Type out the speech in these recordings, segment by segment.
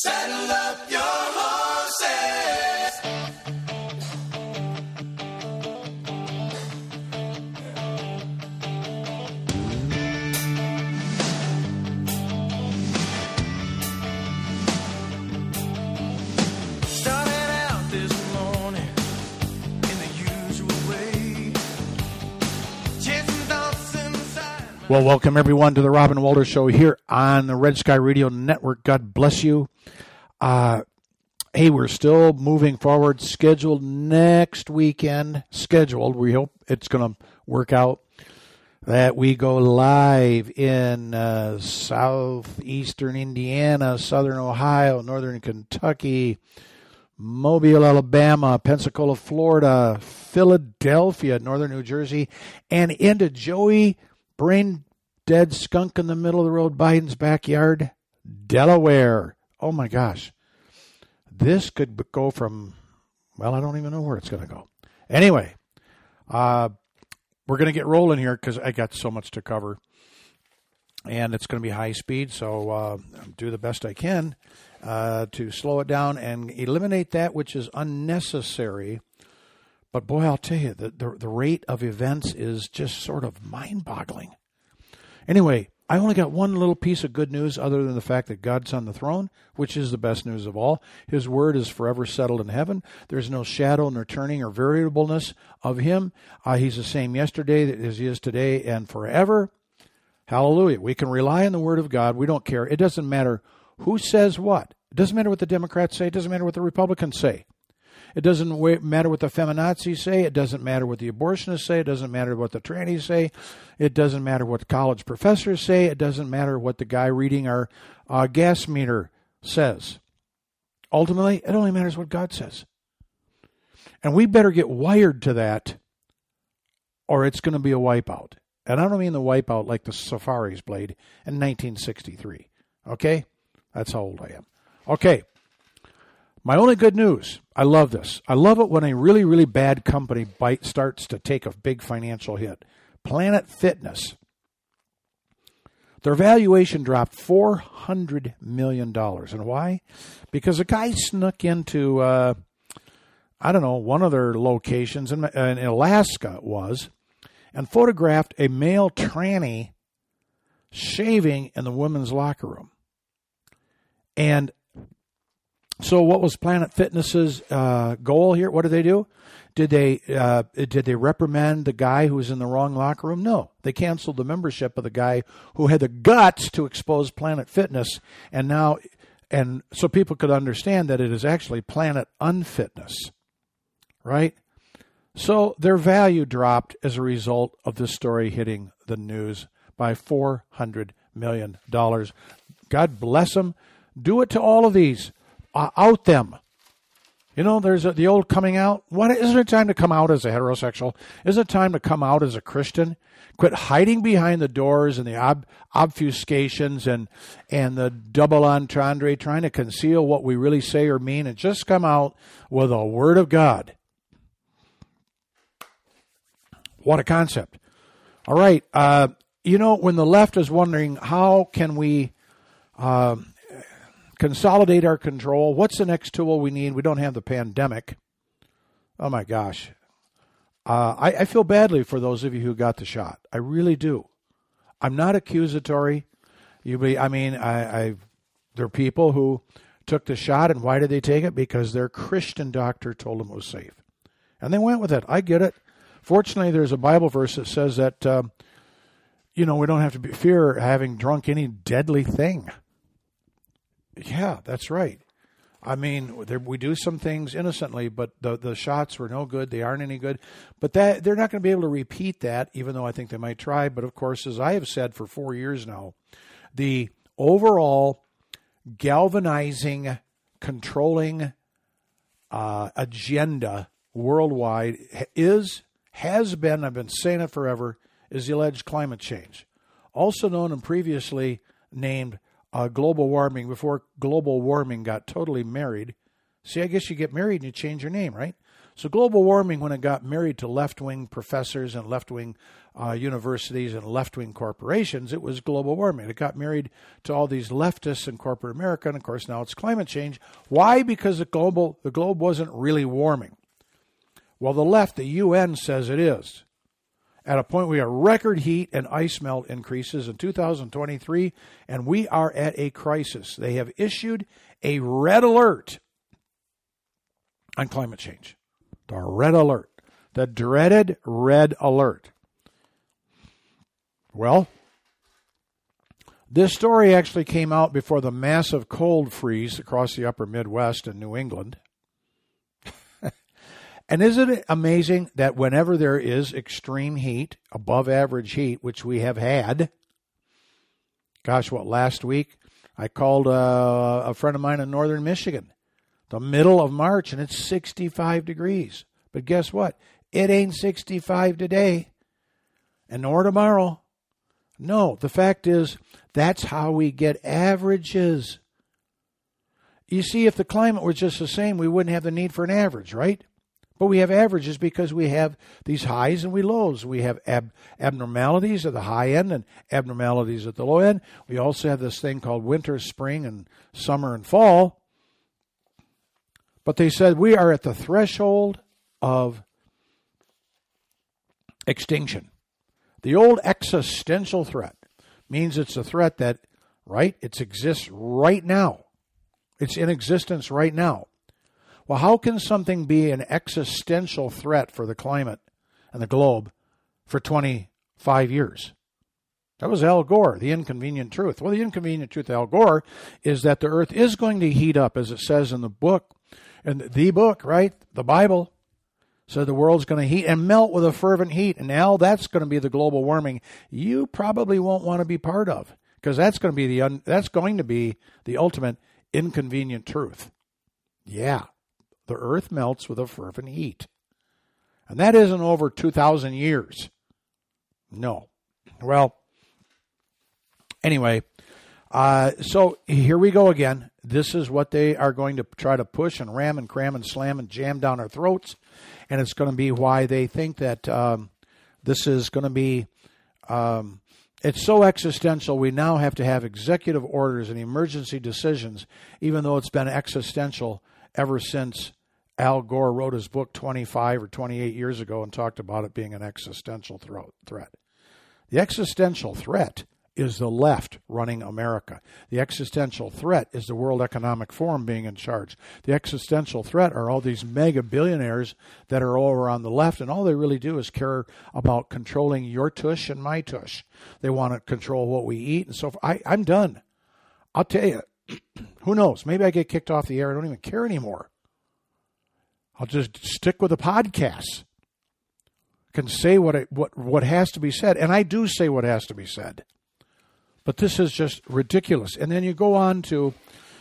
Saddle up your horses. Started out this morning in the usual way. Chasing thoughts inside. Well, welcome everyone to the Robin Walter Show here on the Red Sky Radio Network. God bless you. Hey, we're still moving forward. Scheduled next weekend. We hope it's going to work out. That we go live in southeastern Indiana, southern Ohio, northern Kentucky, Mobile, Alabama, Pensacola, Florida, Philadelphia, northern New Jersey, and into Joey, brain dead skunk in the middle of the road, Biden's backyard, Delaware. Oh my gosh. This could go from, well, I don't even know where it's going to go. Anyway, we're going to get rolling here because I got so much to cover. And it's going to be high speed, so I'll do the best I can to slow it down and eliminate that which is unnecessary. But boy, I'll tell you, the rate of events is just sort of mind-boggling. Anyway, I only got one little piece of good news other than the fact that God's on the throne, which is the best news of all. His word is forever settled in heaven. There's no shadow nor turning or variableness of him. He's the same yesterday as he is today and forever. Hallelujah. We can rely on the word of God. We don't care. It doesn't matter who says what. It doesn't matter what the Democrats say. It doesn't matter what the Republicans say. It doesn't matter what the feminazis say. It doesn't matter what the abortionists say. It doesn't matter what the trannies say. It doesn't matter what the college professors say. It doesn't matter what the guy reading our gas meter says. Ultimately, it only matters what God says. And we better get wired to that, or it's going to be a wipeout. And I don't mean the wipeout like the Safaris played in 1963. Okay? That's how old I am. Okay. My only good news, I love this. I love it when a really, really bad company starts to take a big financial hit. Planet Fitness. Their valuation dropped $400 million. And why? Because a guy snuck into, one of their locations, in Alaska it was, and photographed a male tranny shaving in the women's locker room. And so what was Planet Fitness's goal here? What did they do? Did they reprimand the guy who was in the wrong locker room? No. They canceled the membership of the guy who had the guts to expose Planet Fitness, and so people could understand that it is actually Planet Unfitness, right? So their value dropped as a result of this story hitting the news by $400 million. God bless them. Do it to all of these. Out them. You know, there's the old coming out. Isn't it time to come out as a heterosexual? Isn't it time to come out as a Christian? Quit hiding behind the doors and the obfuscations and the double entendre, trying to conceal what we really say or mean, and just come out with the Word of God. What a concept. All right. When the left is wondering how can we consolidate our control. What's the next tool we need? We don't have the pandemic. Oh, my gosh. I feel badly for those of you who got the shot. I really do. I'm not accusatory. There are people who took the shot, and why did they take it? Because their Christian doctor told them it was safe. And they went with it. I get it. Fortunately, there's a Bible verse that says that, we don't have to fear having drunk any deadly thing. Yeah, that's right. I mean, we do some things innocently, but the shots were no good. They aren't any good. But they're not going to be able to repeat that, even though I think they might try. But, of course, as I have said for 4 years now, the overall galvanizing, controlling agenda worldwide has been, I've been saying it forever, is the alleged climate change. Also known and previously named global warming, before global warming got totally married. See, I guess you get married and you change your name, right? So global warming, when it got married to left-wing professors and left-wing universities and left-wing corporations, it was global warming. It got married to all these leftists in corporate America, and of course now it's climate change. Why? Because the globe wasn't really warming. Well, the left, the UN, says it is. At a point we have record heat and ice melt increases in 2023, and we are at a crisis. They have issued a red alert on climate change. The red alert. The dreaded red alert. Well, this story actually came out before the massive cold freeze across the upper Midwest and New England. And isn't it amazing that whenever there is extreme heat, above average heat, which we have had, last week I called a friend of mine in northern Michigan, the middle of March, and it's 65 degrees. But guess what? It ain't 65 today, and nor tomorrow. No, the fact is, that's how we get averages. You see, if the climate were just the same, we wouldn't have the need for an average, right? But we have averages because we have these highs and we lows. We have abnormalities at the high end and abnormalities at the low end. We also have this thing called winter, spring, and summer and fall. But they said we are at the threshold of extinction. The old existential threat means it's a threat that, right, it exists right now. It's in existence right now. Well, how can something be an existential threat for the climate and the globe for 25 years? That was Al Gore, the inconvenient truth. Well, the inconvenient truth of Al Gore is that the earth is going to heat up, as it says in the book, right? The Bible said the world's going to heat and melt with a fervent heat. And now that's going to be the global warming you probably won't want to be part of, because that's going to be the ultimate inconvenient truth. Yeah. The earth melts with a fervent heat. And that isn't over 2,000 years. No. Well, anyway, so here we go again. This is what they are going to try to push and ram and cram and slam and jam down our throats. And it's going to be why they think that this is going to be, it's so existential, we now have to have executive orders and emergency decisions, even though it's been existential ever since Al Gore wrote his book 25 or 28 years ago and talked about it being an existential threat. The existential threat is the left running America. The existential threat is the World Economic Forum being in charge. The existential threat are all these mega billionaires that are over on the left, and all they really do is care about controlling your tush and my tush. They want to control what we eat and so forth. I'm done. I'll tell you, who knows? Maybe I get kicked off the air. I don't even care anymore. I'll just stick with the podcast. Can say what has to be said, and I do say what has to be said. But this is just ridiculous. And then you go on to,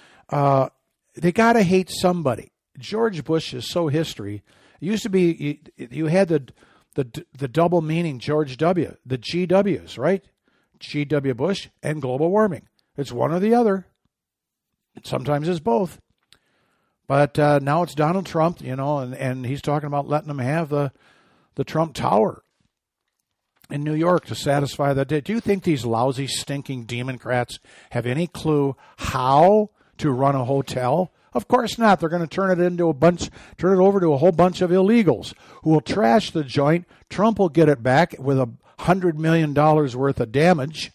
they got to hate somebody. George Bush is so history. It used to be you had the double meaning George W, the GWs, right? G.W. Bush and global warming. It's one or the other. Sometimes it's both. But now it's Donald Trump, and he's talking about letting them have the Trump Tower in New York to satisfy that. Do you think these lousy, stinking Democrats have any clue how to run a hotel? Of course not. They're going to turn it over to a whole bunch of illegals who will trash the joint. Trump will get it back with $100 million worth of damage,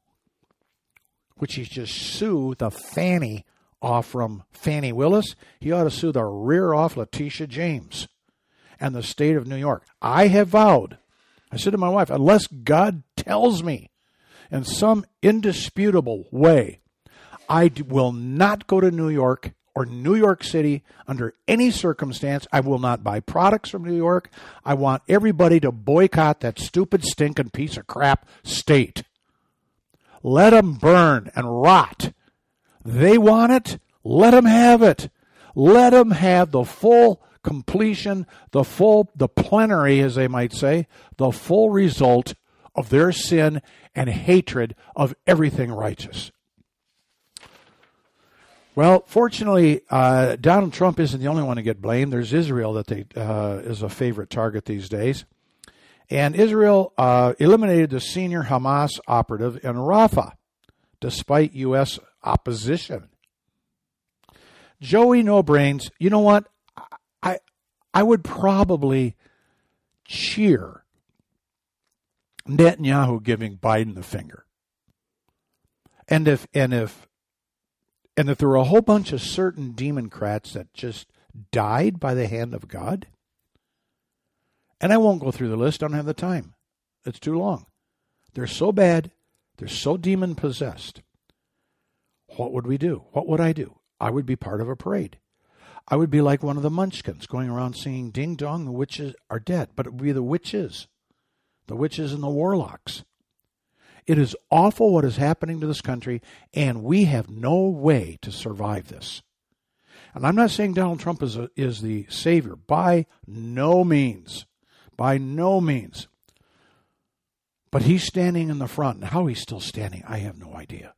which he just sued the fanny off from Fannie Willis. He ought to sue the rear off Letitia James and the state of New York. I have vowed, I said to my wife, unless God tells me in some indisputable way, I will not go to New York or New York City under any circumstance. I will not buy products from New York. I want everybody to boycott that stupid, stinking piece of crap state. Let them burn and rot. They want it. Let them have it. Let them have the full completion, the plenary, as they might say, the full result of their sin and hatred of everything righteous. Well, fortunately, Donald Trump isn't the only one to get blamed. There's Israel that is a favorite target these days. And Israel eliminated the senior Hamas operative in Rafah, despite U.S. opposition. Joey No Brains, you know what? I would probably cheer Netanyahu giving Biden the finger. And if there were a whole bunch of certain Democrats that just died by the hand of God, and I won't go through the list, I don't have the time. It's too long. They're so bad, they're so demon-possessed. What would we do? What would I do? I would be part of a parade. I would be like one of the Munchkins going around singing, "Ding dong, the witches are dead." But it would be the witches and the warlocks. It is awful what is happening to this country, and we have no way to survive this. And I'm not saying Donald Trump is the savior. By no means. By no means. But he's standing in the front. And how he's still standing, I have no idea.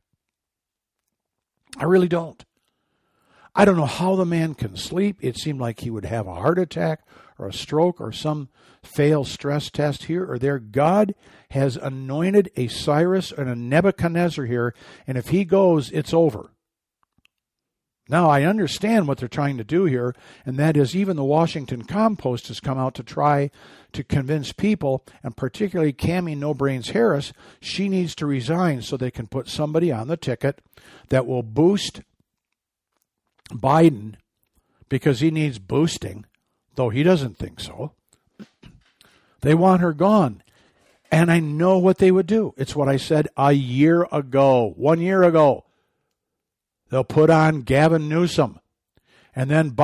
I really don't. I don't know how the man can sleep. It seemed like he would have a heart attack or a stroke or some failed stress test here or there. God has anointed a Cyrus and a Nebuchadnezzar here, and if he goes, it's over. Now, I understand what they're trying to do here, and that is even the Washington Compost has come out to try to convince people, and particularly Cammie No Brains Harris, she needs to resign so they can put somebody on the ticket that will boost Biden because he needs boosting, though he doesn't think so. They want her gone. And I know what they would do. It's what I said a year ago, 1 year ago. They'll put on Gavin Newsom. And then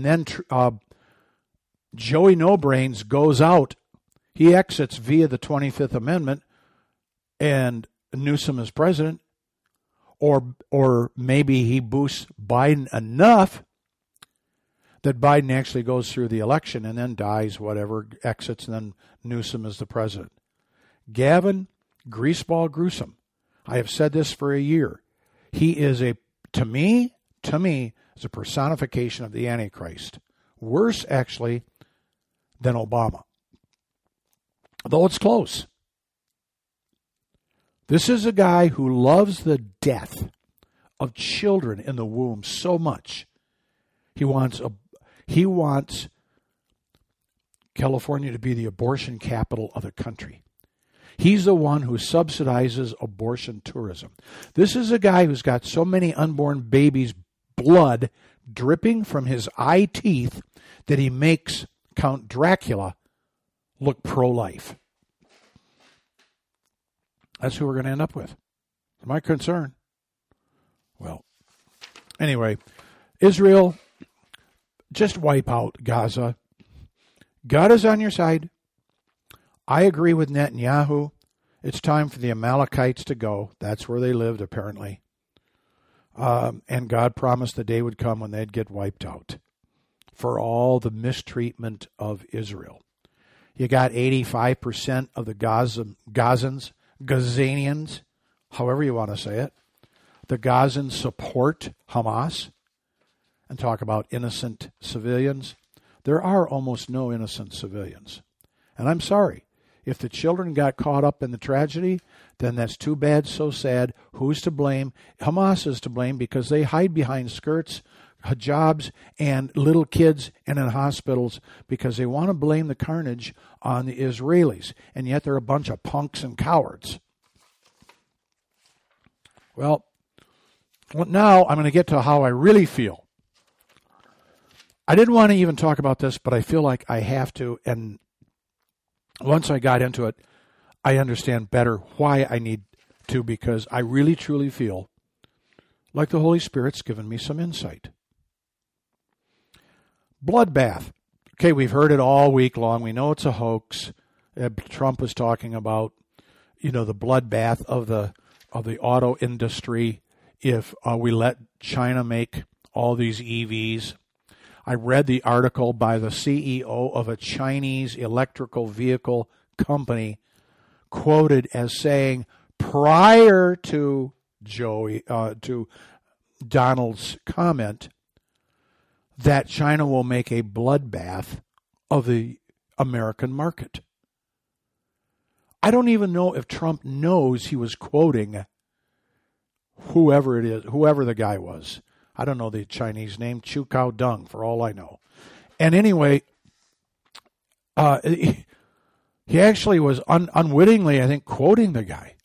Joey No Brains goes out. He exits via the 25th Amendment, and Newsom is president. Or maybe he boosts Biden enough that Biden actually goes through the election and then dies, whatever, exits, and then Newsom is the president. Gavin Greaseball Gruesome. I have said this for a year. He is to me, is a personification of the Antichrist. Worse, actually, than Obama. Though it's close. This is a guy who loves the death of children in the womb so much. He wants California to be the abortion capital of the country. He's the one who subsidizes abortion tourism. This is a guy who's got so many unborn babies' blood dripping from his eye teeth that he makes Count Dracula look pro-life. That's who we're going to end up with. My concern. Well, anyway, Israel, just wipe out Gaza. God is on your side. I agree with Netanyahu. It's time for the Amalekites to go. That's where they lived, apparently. And God promised the day would come when they'd get wiped out for all the mistreatment of Israel. You got 85% of the Gazanians, however you want to say it, the Gazans support Hamas and talk about innocent civilians. There are almost no innocent civilians. And I'm sorry. If the children got caught up in the tragedy, then that's too bad, so sad. Who's to blame? Hamas is to blame because they hide behind skirts, hijabs, and little kids and in hospitals because they want to blame the carnage on the Israelis. And yet they're a bunch of punks and cowards. Well, now I'm going to get to how I really feel. I didn't want to even talk about this, but I feel like I have to. And once I got into it, I understand better why I need to, because I really, truly feel like the Holy Spirit's given me some insight. Bloodbath. Okay, we've heard it all week long. We know it's a hoax. Trump was talking about, the bloodbath of the auto industry if we let China make all these EVs. I read the article by the CEO of a Chinese electrical vehicle company, quoted as saying, prior to Donald's comment that China will make a bloodbath of the American market. I don't even know if Trump knows he was quoting whoever it is, whoever the guy was. I don't know the Chinese name, Chu Kao Dung, for all I know. And anyway, he actually was unwittingly, I think, quoting the guy.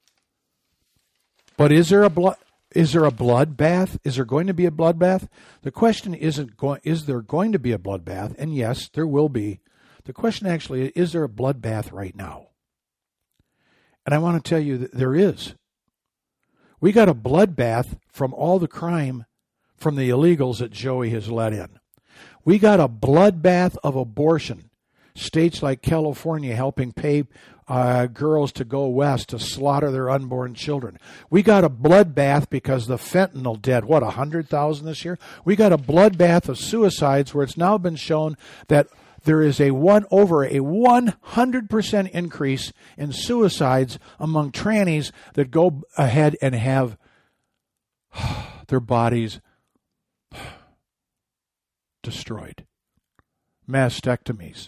But is there a bloodbath? Is there going to be a bloodbath? The question is there going to be a bloodbath? And yes, there will be. The question actually is there a bloodbath right now? And I want to tell you that there is. We got a bloodbath from all the crime from the illegals that Joey has let in. We got a bloodbath of abortion. States like California helping pay girls to go west to slaughter their unborn children. We got a bloodbath because the fentanyl dead, 100,000 this year? We got a bloodbath of suicides where it's now been shown that there is over a 100% increase in suicides among trannies that go ahead and have their bodies destroyed. Mastectomies.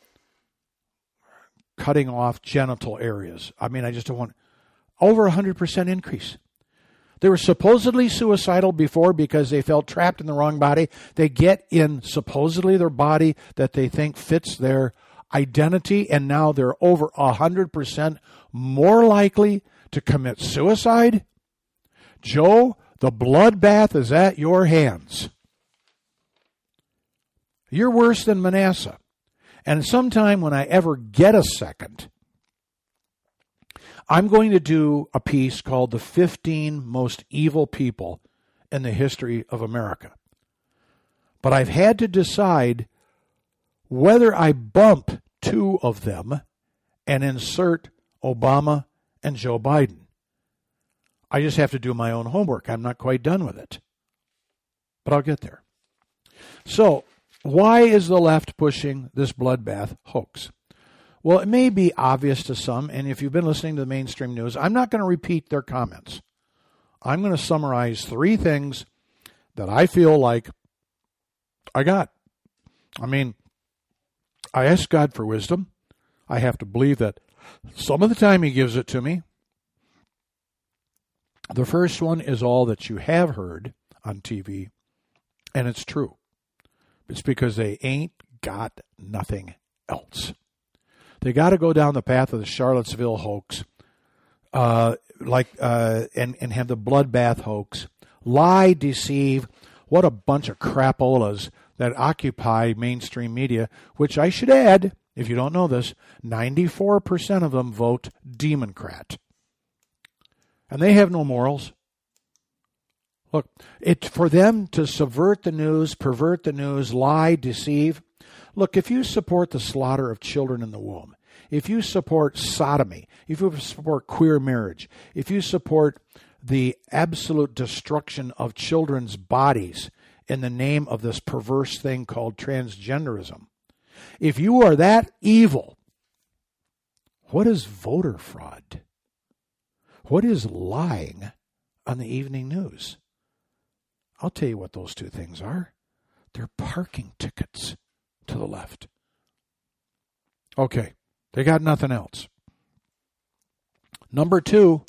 Cutting off genital areas. I mean, I just don't want... Over 100% increase. They were supposedly suicidal before because they felt trapped in the wrong body. They get in supposedly their body that they think fits their identity, and now they're over 100% more likely to commit suicide. Joe, the bloodbath is at your hands. You're worse than Manasseh. And sometime when I ever get a second, I'm going to do a piece called The 15 Most Evil People in the History of America. But I've had to decide whether I bump two of them and insert Obama and Joe Biden. I just have to do my own homework. I'm not quite done with it. But I'll get there. So, why is the left pushing this bloodbath hoax? Well, it may be obvious to some, and if you've been listening to the mainstream news, I'm not going to repeat their comments. I'm going to summarize three things that I feel like I got. I mean, I ask God for wisdom. I have to believe that some of the time He gives it to me. The first one is all that you have heard on TV, and it's true. It's because they ain't got nothing else. They got to go down the path of the Charlottesville hoax, and have the bloodbath hoax. Lie, deceive. What a bunch of crapolas that occupy mainstream media, which I should add, if you don't know this, 94% of them vote Democrat. And they have no morals. Look, for them to subvert the news, pervert the news, lie, deceive. Look, if you support the slaughter of children in the womb, if you support sodomy, if you support queer marriage, if you support the absolute destruction of children's bodies in the name of this perverse thing called transgenderism, if you are that evil, what is voter fraud? What is lying on the evening news? I'll tell you what those two things are. They're parking tickets to the left. Okay, they got nothing else. Number two,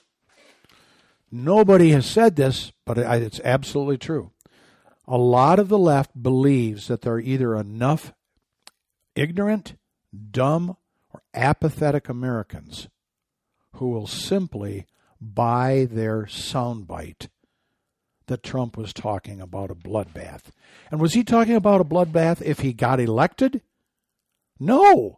nobody has said this, but it's absolutely true. A lot of the left believes that there are either enough ignorant, dumb, or apathetic Americans who will simply buy their soundbite that Trump was talking about a bloodbath. And was he talking about a bloodbath if he got elected? No.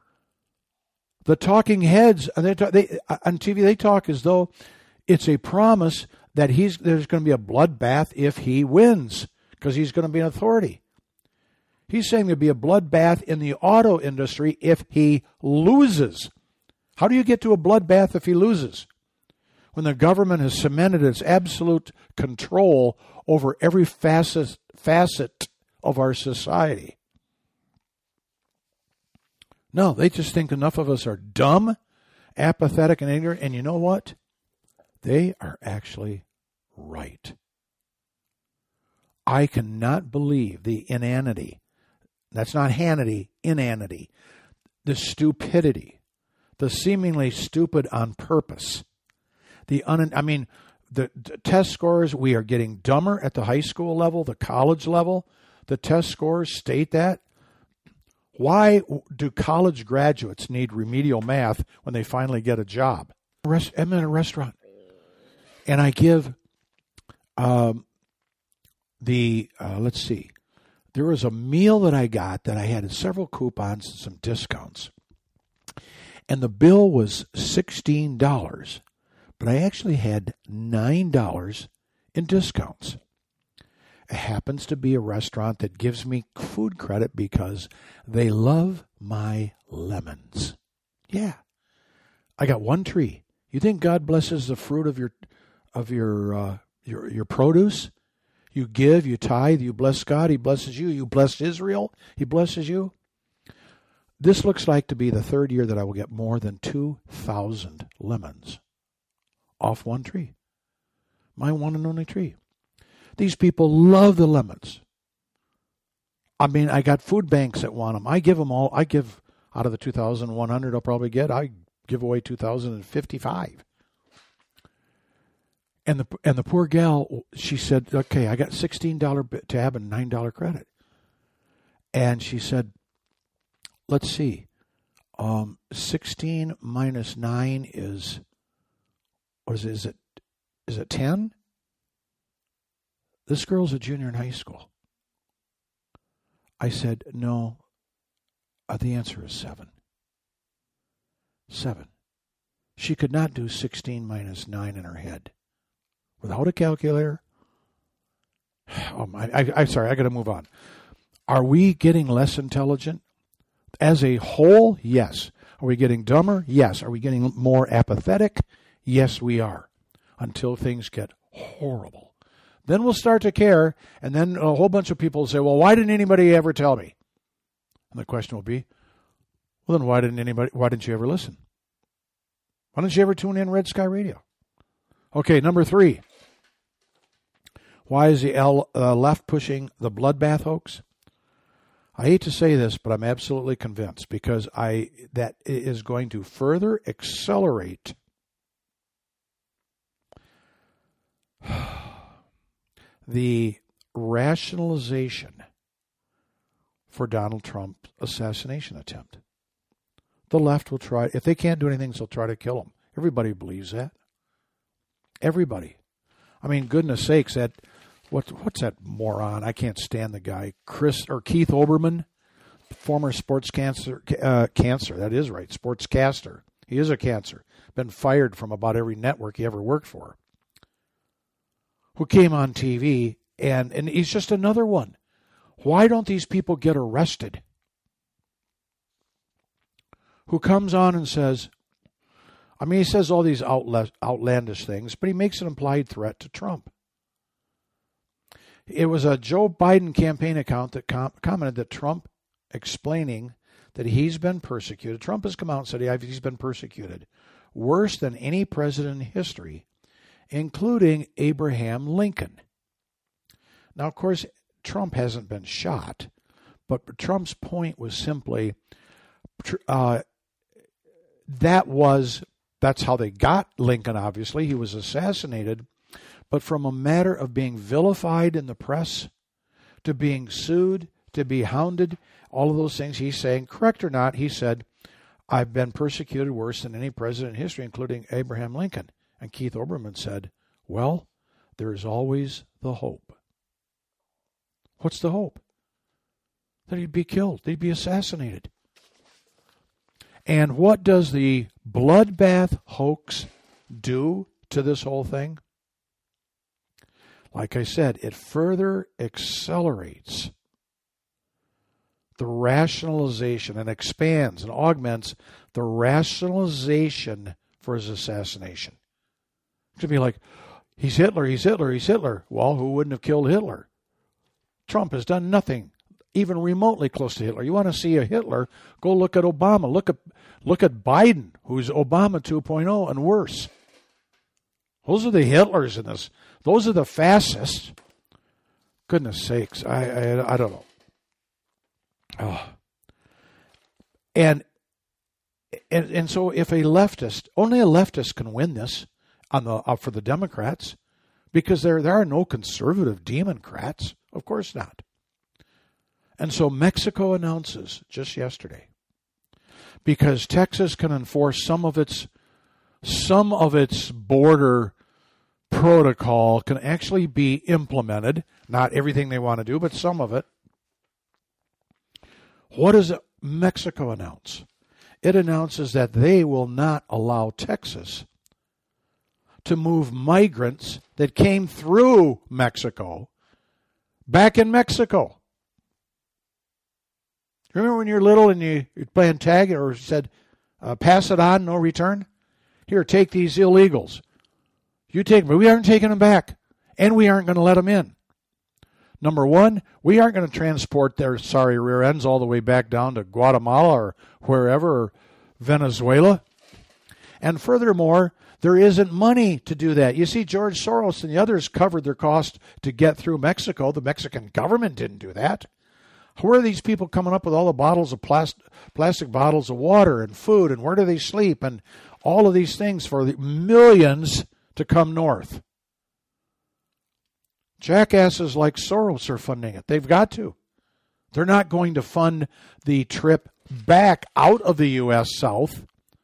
The talking heads on TV, they talk as though it's a promise that there's going to be a bloodbath if he wins, because he's going to be an authority. He's saying there'll be a bloodbath in the auto industry if he loses. How do you get to a bloodbath if he loses? When the government has cemented its absolute control over every facet of our society. No, they just think enough of us are dumb, apathetic, and ignorant. And you know what? They are actually right. I cannot believe the inanity. That's not Hannity, inanity. The stupidity. The seemingly stupid on purpose. The test scores, we are getting dumber at the high school level, the college level. The test scores state that. Why do college graduates need remedial math when they finally get a job? I'm in a restaurant, and I give let's see. There was a meal that I got that I had several coupons and some discounts. And the bill was $16, but I actually had $9 in discounts. It happens to be a restaurant that gives me food credit because they love my lemons. Yeah. I got one tree. You think God blesses the fruit of your produce? You give, you tithe, you bless God, He blesses you. You bless Israel, He blesses you. This looks like to be the third year that I will get more than 2,000 lemons off one tree. My one and only tree. These people love the lemons. I mean, I got food banks that want them. I give them all. I give out of the 2,100 I'll probably get, I give away 2,055. And the poor gal, she said, okay, I got $16 tab and $9 credit. And she said, let's see, 16 minus 9 is, what is it? Is it 10? This girl's a junior in high school. I said, no, the answer is 7. 7. She could not do 16 minus 9 in her head. Without a calculator? I'm sorry, I got to move on. Are we getting less intelligent? As a whole, yes. Are we getting dumber? Yes. Are we getting more apathetic? Yes, we are. Until things get horrible. Then we'll start to care, and then a whole bunch of people will say, well, why didn't anybody ever tell me? And the question will be, well, then why didn't you ever listen? Why didn't you ever tune in Red Sky Radio? Okay, number 3. Why is the left pushing the bloodbath hoax? I hate to say this, but I'm absolutely convinced because that it is going to further accelerate the rationalization for Donald Trump's assassination attempt. The left will try, if they can't do anything, they'll try to kill him. Everybody believes that. Everybody. I mean, goodness sakes, what's that moron? I can't stand the guy. Keith Olbermann, former sports cancer. That is right, sportscaster. He is a cancer. Been fired from about every network he ever worked for. Who came on TV, and he's just another one. Why don't these people get arrested? Who comes on and says, I mean, he says all these outlandish things, but he makes an implied threat to Trump. It was a Joe Biden campaign account that commented that Trump explaining that he's been persecuted. Trump has come out and said he's been persecuted worse than any president in history, including Abraham Lincoln. Now, of course, Trump hasn't been shot, but Trump's point was simply that's how they got Lincoln, obviously. He was assassinated. But from a matter of being vilified in the press to being sued, to be hounded, all of those things he's saying, correct or not, he said, I've been persecuted worse than any president in history, including Abraham Lincoln. And Keith Olbermann said, well, there is always the hope. What's the hope? That he'd be killed, that he'd be assassinated. And what does the bloodbath hoax do to this whole thing? Like I said, it further accelerates the rationalization and expands and augments the rationalization for his assassination. It could be like, he's Hitler, he's Hitler, he's Hitler. Well, who wouldn't have killed Hitler? Trump has done nothing even remotely close to Hitler. You want to see a Hitler, go look at Obama. Look at Biden, who's Obama 2.0 and worse. Those are the Hitlers in this. Those are the fascists. Goodness sakes, I don't know. Oh. And so if only a leftist can win this for the Democrats, because there are no conservative Democrats, of course not. And so Mexico announces just yesterday, because Texas can enforce some of its border protocol can actually be implemented, not everything they want to do, but some of it. What does Mexico announce? It announces that they will not allow Texas to move migrants that came through Mexico back in Mexico. Remember when you were little and you playing tag or said, pass it on, no return? Here, take these illegals. You take them, but we aren't taking them back, and we aren't going to let them in. Number one, we aren't going to transport their sorry rear ends all the way back down to Guatemala or wherever, or Venezuela. And furthermore, there isn't money to do that. You see, George Soros and the others covered their cost to get through Mexico. The Mexican government didn't do that. Where are these people coming up with all the bottles of plastic bottles of water and food, and where do they sleep, and all of these things for the millions to come north? Jackasses like Soros are funding it. They've got to. They're not going to fund the trip back out of the U.S. South.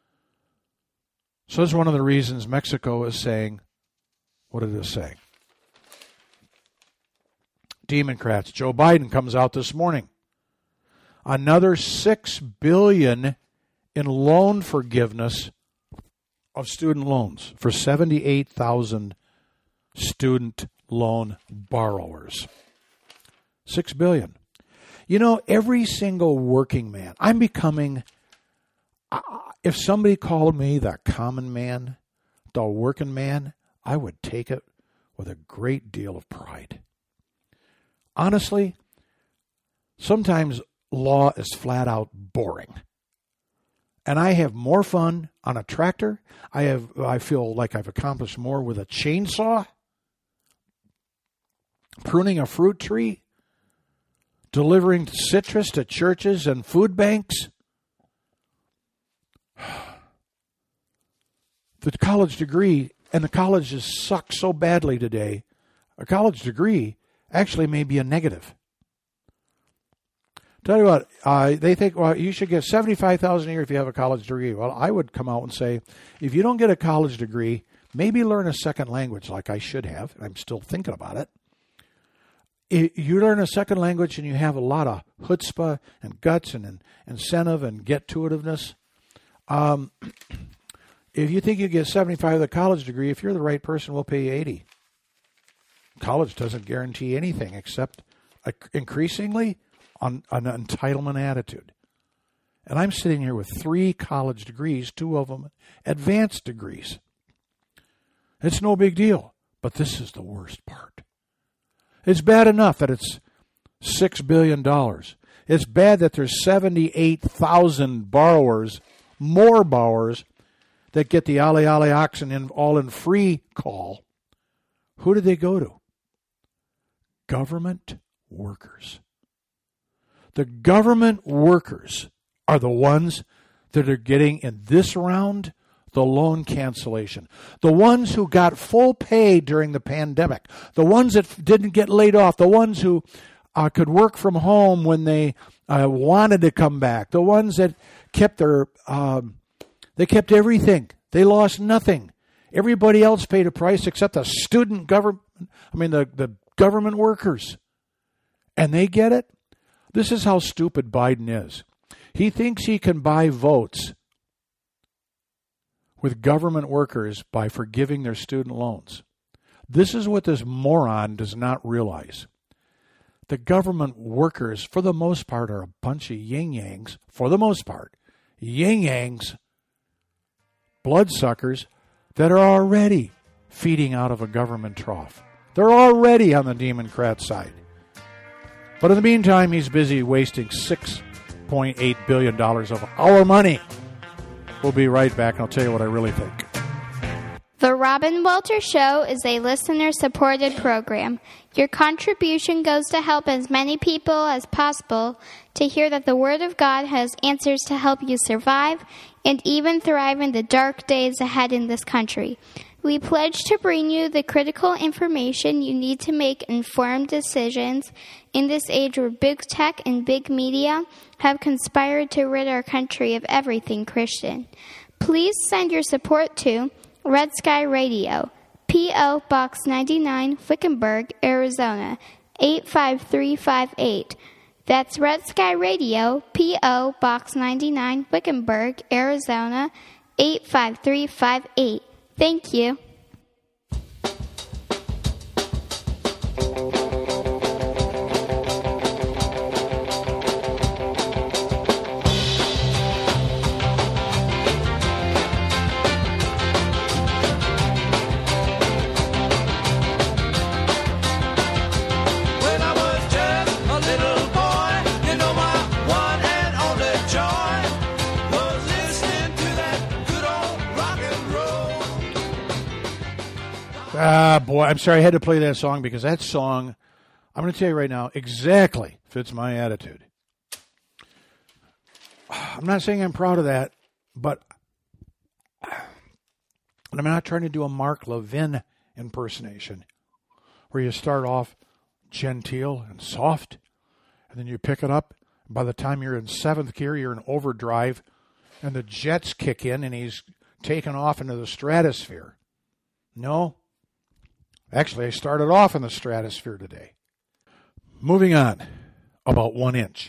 So that's one of the reasons Mexico is saying what it is saying. Democrats. Joe Biden comes out this morning. Another $6 billion in loan forgiveness of student loans for 78,000 student loan borrowers. $6 billion. You know, every single working man, I'm becoming, if somebody called me the common man, the working man, I would take it with a great deal of pride. Honestly, sometimes law is flat out boring. And I have more fun on a tractor. I feel like I've accomplished more with a chainsaw, pruning a fruit tree, delivering citrus to churches and food banks. The college degree, and the colleges suck so badly today, a college degree actually may be a negative. Tell you what, they think, well, you should get $75,000 a year if you have a college degree. Well, I would come out and say, if you don't get a college degree, maybe learn a second language like I should have. I'm still thinking about it. If you learn a second language and you have a lot of chutzpah and guts and incentive and get-to-itiveness, if you think you get 75 with a college degree, if you're the right person, we'll pay you 80. College doesn't guarantee anything except increasingly an entitlement attitude. And I'm sitting here with 3 college degrees, 2 of them advanced degrees. It's no big deal, but this is the worst part. It's bad enough that it's $6 billion. It's bad that there's 78,000 borrowers, more borrowers, that get the Ali oxen all in free call. Who did they go to? Government workers. The government workers are the ones that are getting, in this round, the loan cancellation. The ones who got full pay during the pandemic. The ones that didn't get laid off. The ones who could work from home when they wanted to come back. The ones that kept they kept everything. They lost nothing. Everybody else paid a price except the the government workers. And they get it? This is how stupid Biden is. He thinks he can buy votes with government workers by forgiving their student loans. This is what this moron does not realize. The government workers, for the most part, are a bunch of yin-yangs, for the most part. Yin-yangs, bloodsuckers, that are already feeding out of a government trough. They're already on the Democrat side. But in the meantime, he's busy wasting $6.8 billion of our money. We'll be right back, and I'll tell you what I really think. The Robin Walter Show is a listener-supported program. Your contribution goes to help as many people as possible to hear that the Word of God has answers to help you survive and even thrive in the dark days ahead in this country. We pledge to bring you the critical information you need to make informed decisions in this age where big tech and big media have conspired to rid our country of everything Christian. Please send your support to Red Sky Radio, P.O. Box 99, Wickenburg, Arizona, 85358. That's Red Sky Radio, P.O. Box 99, Wickenburg, Arizona, 85358. Thank you. When I was just a little boy, you know my one and only joy was listening to that good old rock and roll. Ah, boy, I'm sorry I had to play that song because that song, I'm going to tell you right now, exactly fits my attitude. I'm not saying I'm proud of that, but I'm not trying to do a Mark Levin impersonation where you start off genteel and soft, and then you pick it up. By the time you're in seventh gear, you're in overdrive, and the jets kick in, and he's taken off into the stratosphere. No. Actually, I started off in the stratosphere today. Moving on, about 1 inch.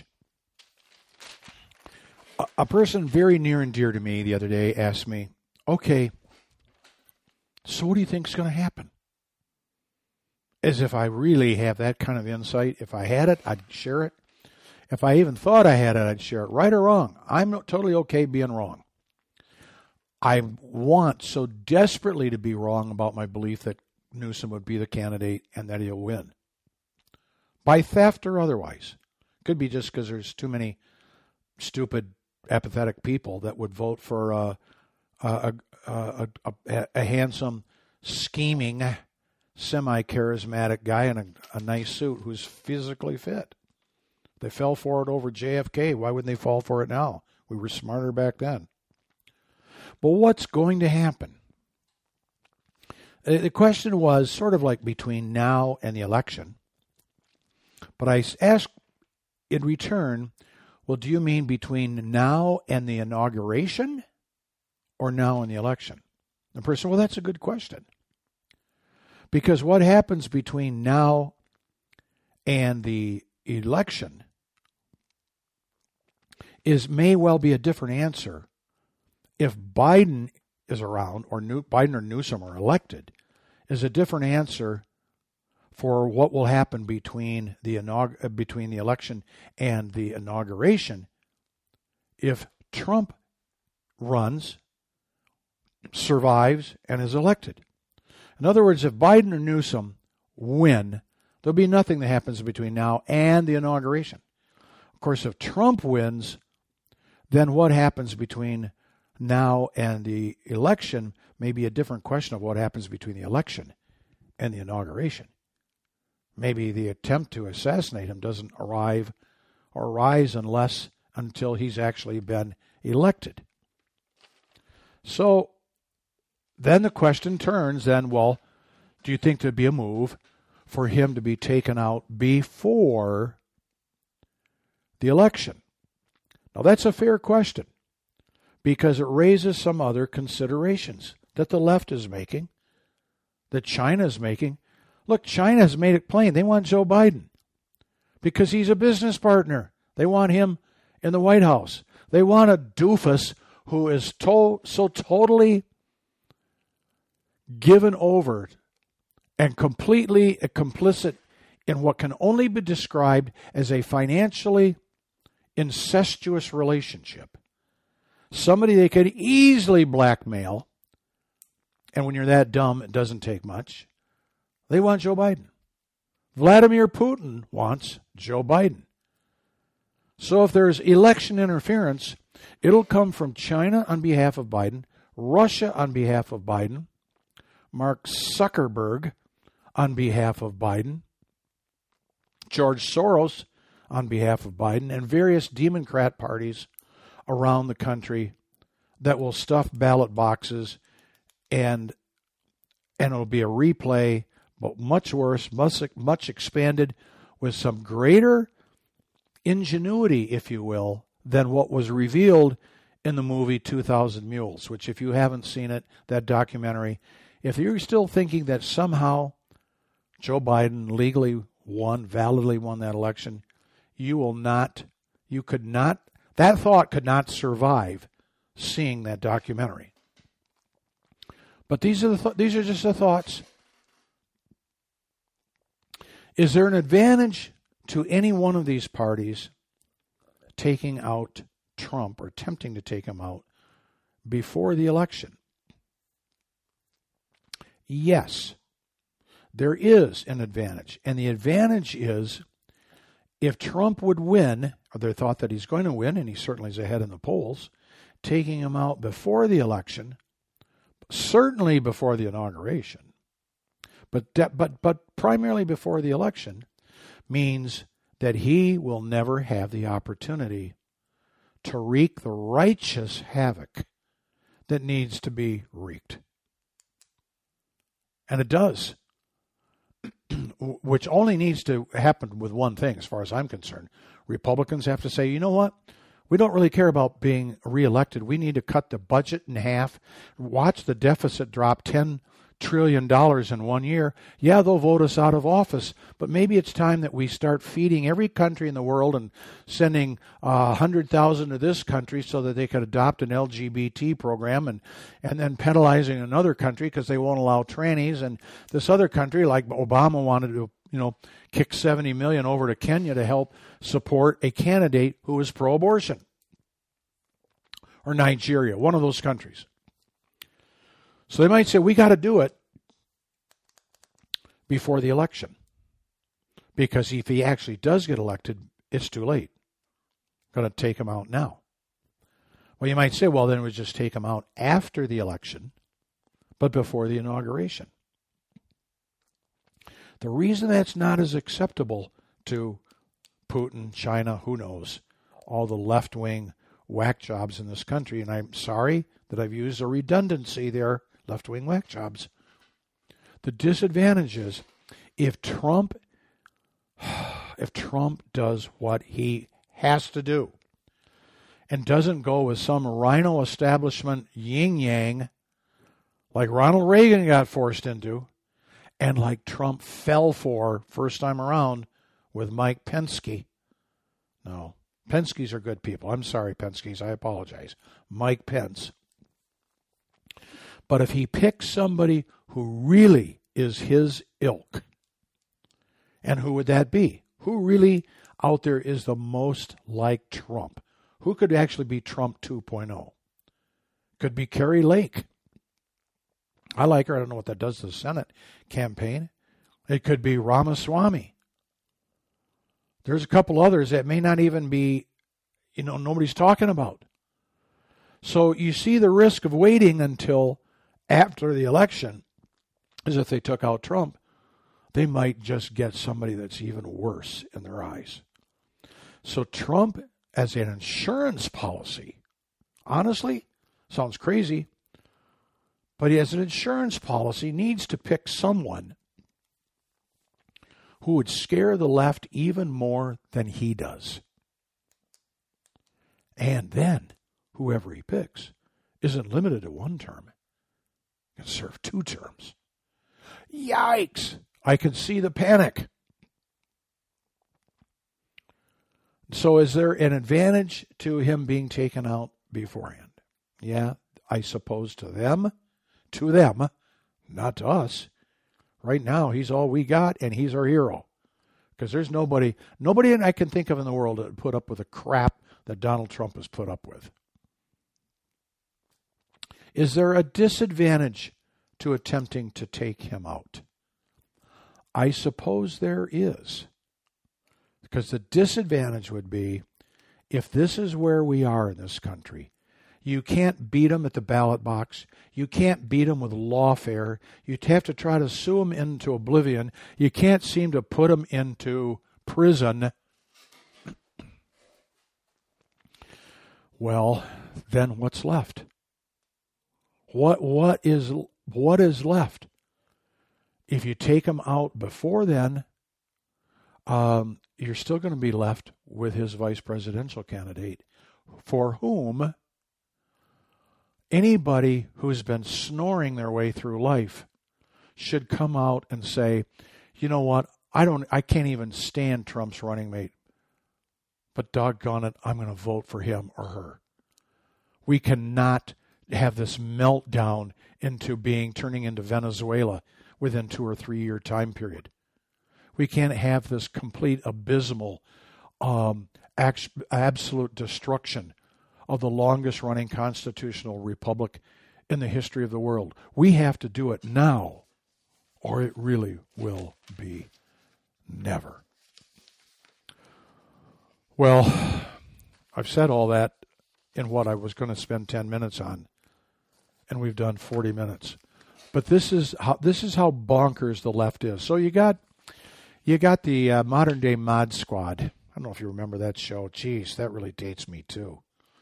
A person very near and dear to me the other day asked me, okay, so what do you think is going to happen? As if I really have that kind of insight. If I had it, I'd share it. If I even thought I had it, I'd share it. Right or wrong, I'm totally okay being wrong. I want so desperately to be wrong about my belief that Newsom would be the candidate and that he'll win. By theft or otherwise. Could be just because there's too many stupid, apathetic people that would vote for a handsome, scheming, semi-charismatic guy in a nice suit who's physically fit. They fell for it over JFK. Why wouldn't they fall for it now? We were smarter back then. But what's going to happen? The question was sort of like between now and the election. But I asked in return, well, do you mean between now and the inauguration or now and the election? The person said, well, that's a good question. Because what happens between now and the election may well be a different answer if Biden is around or Biden or Newsom are elected, is a different answer for what will happen between the election and the inauguration if Trump runs, survives, and is elected. In other words, if Biden or Newsom win, there'll be nothing that happens between now and the inauguration. Of course, if Trump wins, then what happens between now and the election may be a different question of what happens between the election and the inauguration. Maybe the attempt to assassinate him doesn't arrive or rise until he's actually been elected. So then the question turns well, do you think there'd be a move for him to be taken out before the election? Now that's a fair question because it raises some other considerations that the left is making, that China is making. Look, China has made it plain. They want Joe Biden because he's a business partner. They want him in the White House. They want a doofus who is so totally given over and completely complicit in what can only be described as a financially incestuous relationship. Somebody they could easily blackmail, and when you're that dumb, it doesn't take much. They want Joe Biden. Vladimir Putin wants Joe Biden. So if there's election interference, it'll come from China on behalf of Biden, Russia on behalf of Biden, Mark Zuckerberg on behalf of Biden, George Soros on behalf of Biden, and various Democrat parties around the country that will stuff ballot boxes, and it'll be a replay, but much worse, much expanded, with some greater ingenuity, if you will, than what was revealed in the movie 2000 Mules, which, if you haven't seen it, that documentary, if you're still thinking that somehow Joe Biden validly won that election, that thought could not survive seeing that documentary. But these are just the thoughts. Is there an advantage to any one of these parties taking out Trump or attempting to take him out before the election? Yes, there is an advantage. And the advantage is, if Trump would win, or they thought that he's going to win, and he certainly is ahead in the polls, taking him out before the election, certainly before the inauguration, but primarily before the election, means that he will never have the opportunity to wreak the righteous havoc that needs to be wreaked. And it does. Which only needs to happen with one thing, as far as I'm concerned. Republicans have to say, you know what? We don't really care about being reelected. We need to cut the budget in half. Watch the deficit drop $10 trillion in 1 year. Yeah, they'll vote us out of office, but maybe it's time that we start feeding every country in the world and sending 100,000 to this country so that they could adopt an LGBT program, and then penalizing another country because they won't allow trannies, and this other country, like Obama wanted to, kick 70 million over to Kenya to help support a candidate who is pro-abortion. Or Nigeria, one of those countries. So they might say, we got to do it before the election. Because if he actually does get elected, it's too late. Going to take him out now. Well, you might say, well, then we just take him out after the election, but before the inauguration. The reason that's not as acceptable to Putin, China, who knows, all the left-wing whack jobs in this country, and I'm sorry that I've used a redundancy there, left-wing whack jobs. The disadvantage is if Trump does what he has to do and doesn't go with some rhino establishment yin-yang like Ronald Reagan got forced into, and like Trump fell for first time around with Mike Penske. No, Penskes are good people. I'm sorry, Penskes. I apologize. Mike Pence. But if he picks somebody who really is his ilk, and who would that be? Who really out there is the most like Trump? Who could actually be Trump 2.0? Could be Carrie Lake. I like her. I don't know what that does to the Senate campaign. It could be Ramaswamy. There's a couple others that may not even be, nobody's talking about. So you see the risk of waiting until after the election, as if they took out Trump, they might just get somebody that's even worse in their eyes. So Trump, as an insurance policy, honestly, sounds crazy, but he has an insurance policy, needs to pick someone who would scare the left even more than he does. And then, whoever he picks isn't limited to one term. He can serve 2 terms. Yikes! I can see the panic. So is there an advantage to him being taken out beforehand? Yeah, I suppose to them, not to us. Right now, he's all we got, and he's our hero. Because there's nobody I can think of in the world that would put up with the crap that Donald Trump has put up with. Is there a disadvantage to attempting to take him out? I suppose there is. Because the disadvantage would be, if this is where we are in this country, You can't beat them at the ballot box. You can't beat them with lawfare. You'd have to try to sue them into oblivion. You can't seem to put them into prison. Well, then what's left? What is left? If you take them out before then, you're still going to be left with his vice presidential candidate, for whom anybody who's been snoring their way through life should come out and say, you know what, I can't even stand Trump's running mate, but doggone it, I'm going to vote for him or her. We cannot have this meltdown into turning into Venezuela within 2 or 3 year time period. We can't have this complete abysmal, absolute destruction of the longest running constitutional republic in the history of the world. We have to do it now, or it really will be never. Well, I've said all that in what I was going to spend 10 minutes on, and we've done 40 minutes. But this is how bonkers the left is. So you got the modern day Mod Squad. I don't know if you remember that show. Jeez, that really dates me too.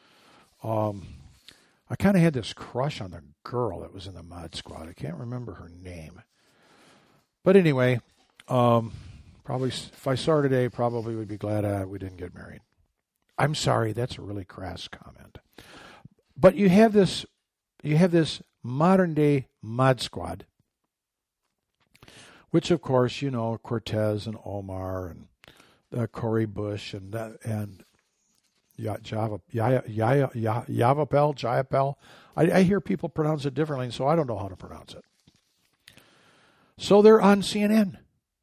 I kind of had this crush on the girl that was in the Mod Squad. I can't remember her name. But anyway, probably if I saw her today, probably would be glad we didn't get married. I'm sorry, that's a really crass comment. But you have this modern day Mod Squad, which of course, you know, Cortez and Omar and Cori Bush and Jayapal. I hear people pronounce it differently, so I don't know how to pronounce it. So they're on CNN.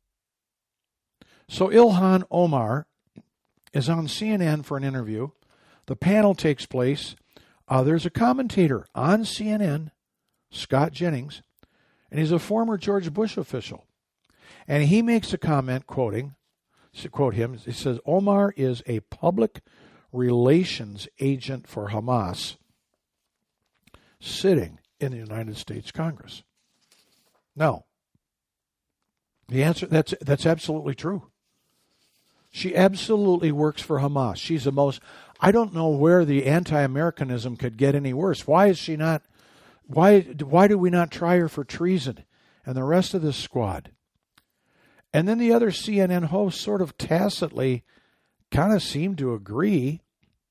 So Ilhan Omar is on CNN for an interview. The panel takes place. There's a commentator on CNN, Scott Jennings, and he's a former George Bush official. And he makes a comment quote him, he says, Omar is a public relations agent for Hamas sitting in the United States Congress. No. The answer, that's absolutely true. She absolutely works for Hamas. She's the most, I don't know where the anti-Americanism could get any worse. Why is she not, why do we not try her for treason and the rest of this squad? And then the other CNN hosts sort of tacitly kind of seem to agree.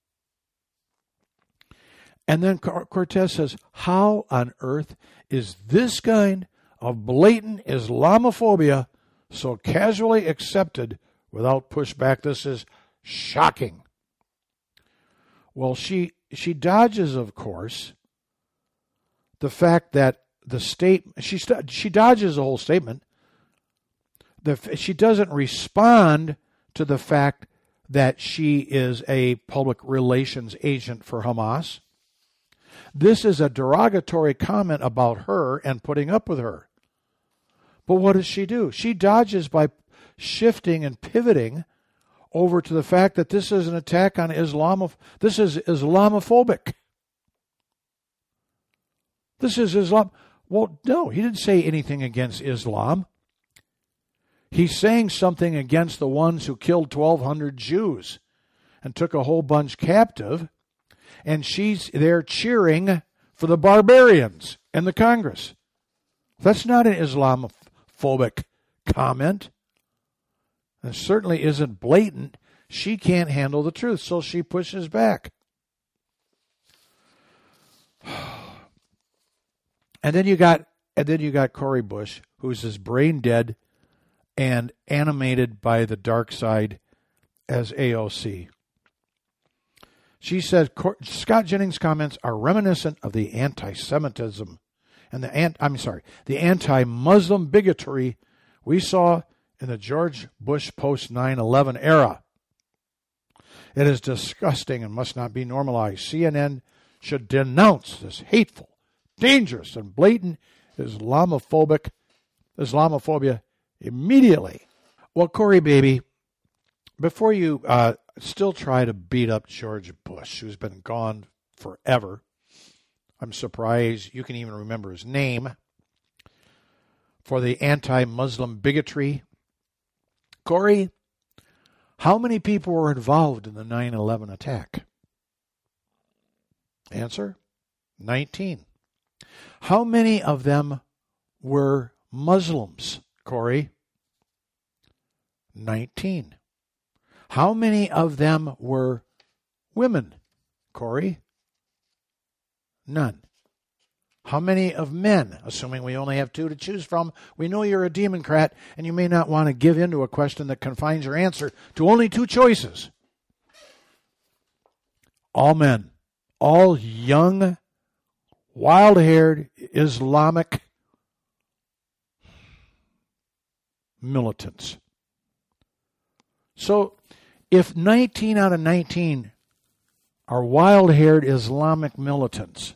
And then Cortez says, how on earth is this kind of blatant Islamophobia so casually accepted without pushback? This is shocking. Well, she dodges, of course, the fact that the state, she dodges the whole statement. She doesn't respond to the fact that she is a public relations agent for Hamas. This is a derogatory comment about her and putting up with her. But what does she do? She dodges by shifting and pivoting over to the fact that this is an attack on Islam. This is Islamophobic. This is Islam. Well, no, he didn't say anything against Islam. He's saying something against the ones who killed 1,200 Jews and took a whole bunch captive, and she's there cheering for the barbarians in the Congress. That's not an Islamophobic comment. It certainly isn't blatant. She can't handle the truth, so she pushes back. And then you got Cori Bush, who's as brain dead and animated by the dark side as AOC. She says Scott Jennings' comments are reminiscent of the anti-Semitism and the anti-Muslim bigotry we saw in the George Bush post 9/11 era. It is disgusting and must not be normalized. CNN should denounce this hateful, dangerous, and blatant Islamophobia immediately. Well, Corey, baby, before you still try to beat up George Bush, who's been gone forever, I'm surprised you can even remember his name, for the anti-Muslim bigotry. Corey, how many people were involved in the 9/11 attack? Answer, 19. How many of them were Muslims, Corey? 19. How many of them were women, Corey? None. How many of men, assuming we only have 2 to choose from? We know you're a Democrat, and you may not want to give in to a question that confines your answer to only 2 choices. All men. All young, wild-haired, Islamic militants. So, if 19 out of 19 are wild-haired Islamic militants,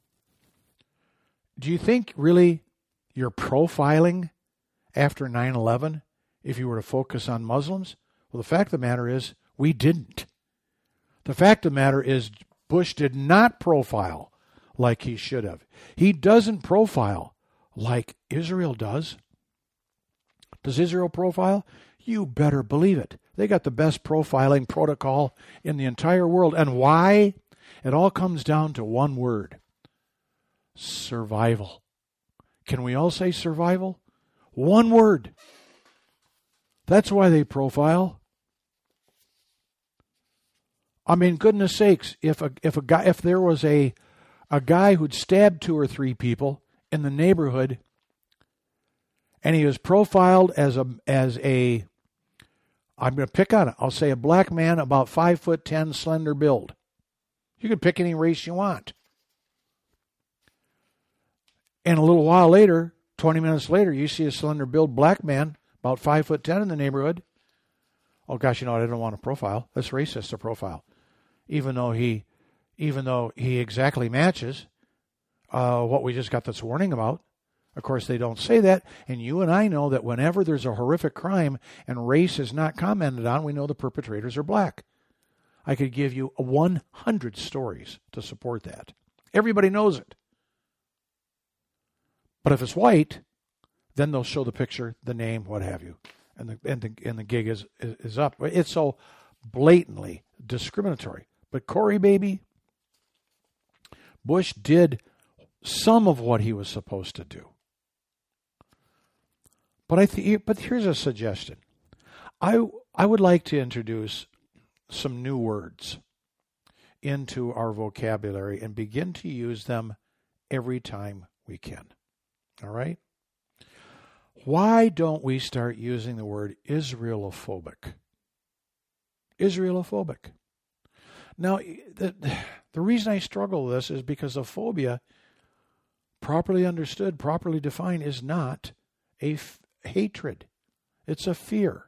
do you think really you're profiling after 9/11 if you were to focus on Muslims? Well, the fact of the matter is we didn't. The fact of the matter is Bush did not profile like he should have. He doesn't profile like Israel does. Does Israel profile? You better believe it. They got the best profiling protocol in the entire world. And why? It all comes down to one word. Survival. Can we all say survival? One word. That's why they profile. I mean, goodness sakes, if there was a guy who'd stabbed 2 or 3 people in the neighborhood, and he was profiled as a I'm going to pick on it. I'll say a black man about 5'10", slender build. You can pick any race you want. And a little while later, 20 minutes later, you see a slender build black man about 5'10" in the neighborhood. Oh gosh, I don't want to profile. That's racist to profile. Even though he exactly matches what we just got this warning about. Of course, they don't say that, and you and I know that whenever there's a horrific crime and race is not commented on, we know the perpetrators are black. I could give you 100 stories to support that. Everybody knows it. But if it's white, then they'll show the picture, the name, what have you, and the gig is up. It's so blatantly discriminatory. But Corey, baby, Bush did some of what he was supposed to do. But here's a suggestion. I would like to introduce some new words into our vocabulary and begin to use them every time we can. All right? Why don't we start using the word Israelophobic? Israelophobic. Now, the reason I struggle with this is because a phobia, properly understood, properly defined, is not a hatred. It's a fear.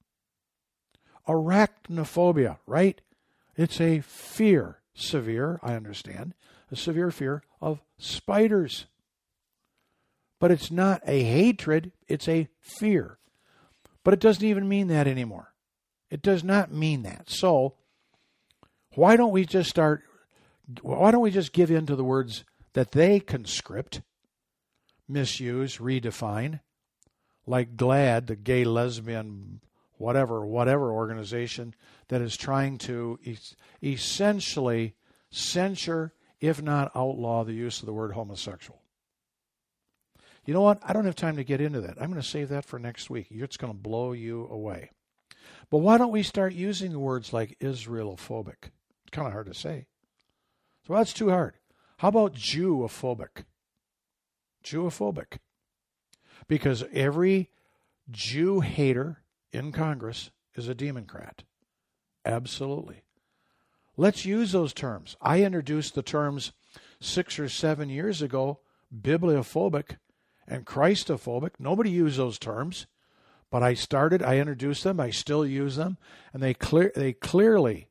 Arachnophobia, right? It's a fear. Severe, I understand. A severe fear of spiders. But it's not a hatred, it's a fear. But it doesn't even mean that anymore. It does not mean that. So, why don't we just give in to the words that they conscript, misuse, redefine, like GLAAD, the gay, lesbian, whatever organization that is trying to essentially censure, if not outlaw, the use of the word homosexual. You know what? I don't have time to get into that. I'm going to save that for next week. It's going to blow you away. But why don't we start using the words like Israelophobic? It's kind of hard to say. So that's too hard. How about Jewophobic? Jewophobic. Because every Jew hater in Congress is a Democrat. Absolutely. Let's use those terms. I introduced the terms 6 or 7 years ago, bibliophobic and Christophobic. Nobody used those terms, but I introduced them, I still use them, and they clearly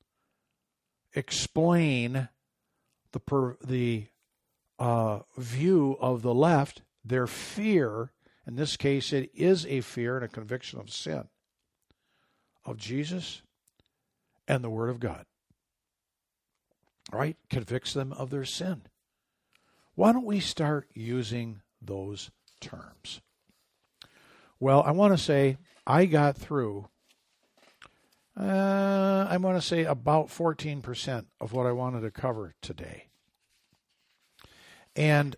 explain the view of the left, their fear. In this case, it is a fear and a conviction of sin, of Jesus and the Word of God. All right? Convicts them of their sin. Why don't we start using those terms? Well, I want to say I got through, I want to say about 14% of what I wanted to cover today. And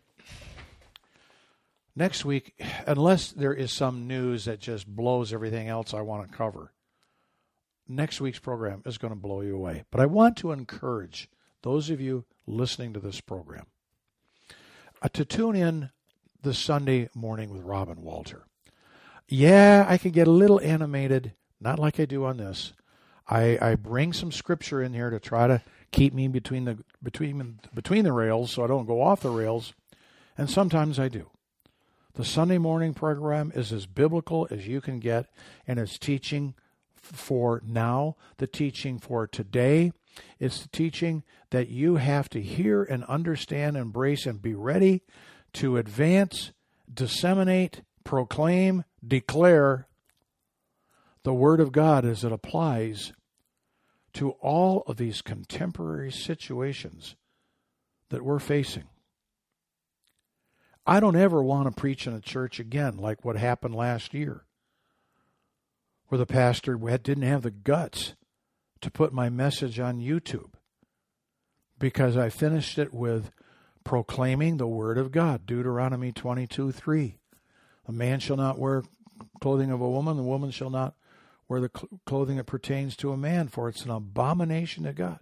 next week, unless there is some news that just blows everything else I want to cover, next week's program is going to blow you away. But I want to encourage those of you listening to this program to tune in this Sunday morning with Robin Walter. Yeah, I can get a little animated, not like I do on this. I bring some scripture in here to try to keep me between the rails so I don't go off the rails, and sometimes I do. The Sunday morning program is as biblical as you can get, and it's teaching for now, the teaching for today. It's the teaching that you have to hear and understand, embrace, and be ready to advance, disseminate, proclaim, declare the Word of God as it applies to all of these contemporary situations that we're facing. I don't ever want to preach in a church again like what happened last year, where the pastor didn't have the guts to put my message on YouTube because I finished it with proclaiming the Word of God, Deuteronomy 22:3. A man shall not wear clothing of a woman, the woman shall not wear the clothing that pertains to a man, for it's an abomination to God.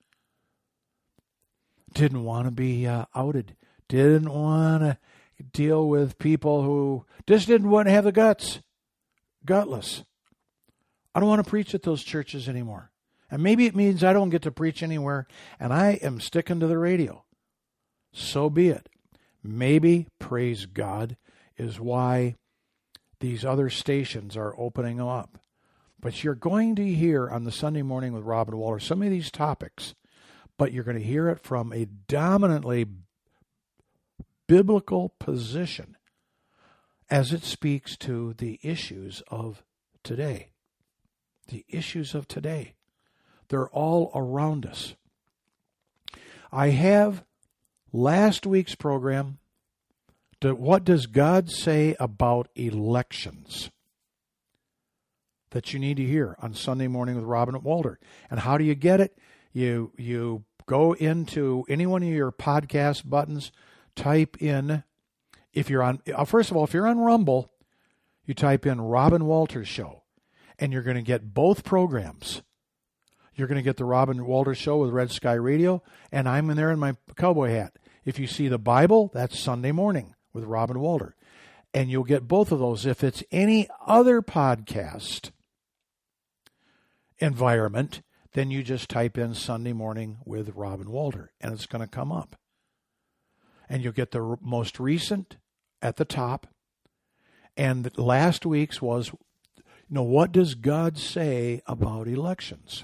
Didn't want to be outed. Didn't want to deal with people who just didn't want to have the guts. Gutless. I don't want to preach at those churches anymore. And maybe it means I don't get to preach anywhere, and I am sticking to the radio. So be it. Maybe, praise God, is why these other stations are opening up. But you're going to hear on the Sunday morning with Robin Walter some of these topics, but you're going to hear it from a dominantly biblical position as it speaks to the issues of today. The issues of today. They're all around us. I have last week's program, What Does God Say About Elections? That you need to hear on Sunday morning with Robin Walter. And how do you get it? You go into any one of your podcast buttons, type in, if you're on, first of all, if you're on Rumble, you type in Robin Walter Show, and you're going to get both programs. You're going to get the Robin Walter Show with Red Sky Radio, and I'm in there in my cowboy hat. If you see the Bible, that's Sunday morning with Robin Walter. And you'll get both of those. If it's any other podcast environment, then you just type in Sunday morning with Robin Walter, and it's going to come up. And you'll get the most recent at the top. And last week's was, what does God say about elections?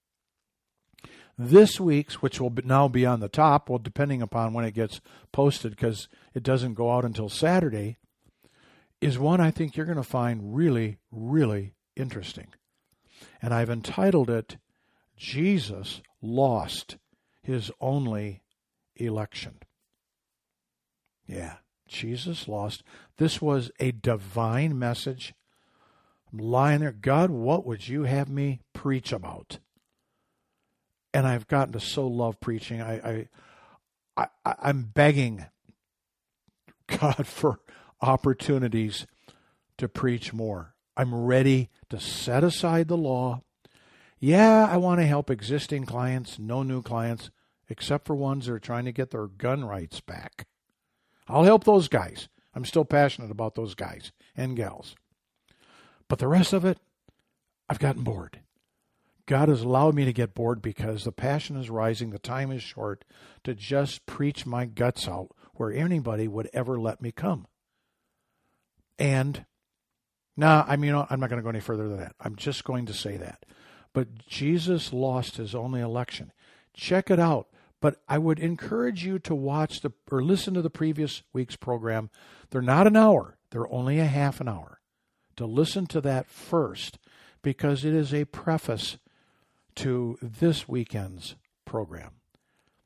This week's, which will now be on the top, well, depending upon when it gets posted, because it doesn't go out until Saturday, is one I think you're going to find really, really interesting. And I've entitled it, Jesus Lost His Only Election. Yeah, Jesus lost. This was a divine message. I'm lying there, God, what would you have me preach about? And I've gotten to so love preaching. I'm begging God for opportunities to preach more. I'm ready to set aside the law. Yeah, I want to help existing clients, no new clients, except for ones that are trying to get their gun rights back. I'll help those guys. I'm still passionate about those guys and gals. But the rest of it, I've gotten bored. God has allowed me to get bored because the passion is rising, the time is short to just preach my guts out where anybody would ever let me come. And, I'm not going to go any further than that. I'm just going to say that. But Jesus lost his only election. Check it out. But I would encourage you to watch or listen to the previous week's program. They're not an hour. They're only a half an hour. To listen to that first, because it is a preface to this weekend's program.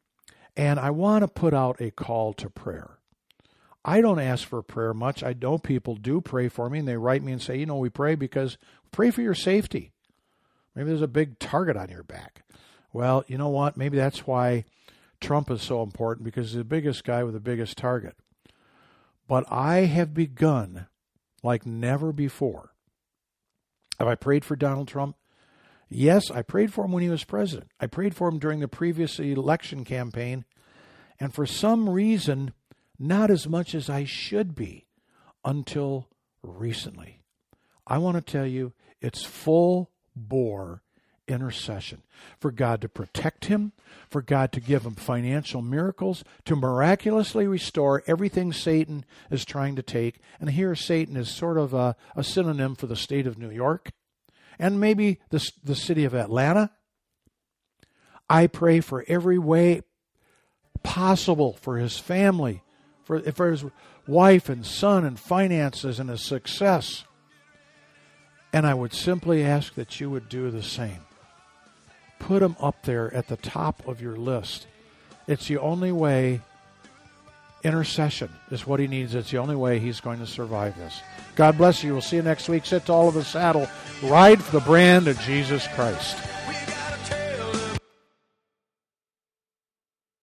And I want to put out a call to prayer. I don't ask for prayer much. I know people do pray for me, and they write me and say, we pray because pray for your safety. Maybe there's a big target on your back. Well, you know what? Maybe that's why Trump is so important, because he's the biggest guy with the biggest target. But I have begun like never before. Have I prayed for Donald Trump? Yes, I prayed for him when he was president. I prayed for him during the previous election campaign. And for some reason, not as much as I should be until recently. I want to tell you, it's full-bore intercession for God to protect him, for God to give him financial miracles, to miraculously restore everything Satan is trying to take. And here Satan is sort of a synonym for the state of New York and maybe the city of Atlanta. I pray for every way possible for his family, for his wife and son and finances and his success. And I would simply ask that you would do the same. Put him up there at the top of your list. It's the only way. Intercession is what he needs. It's the only way he's going to survive this. God bless you. We'll see you next week. Sit tall of the saddle. Ride for the brand of Jesus Christ.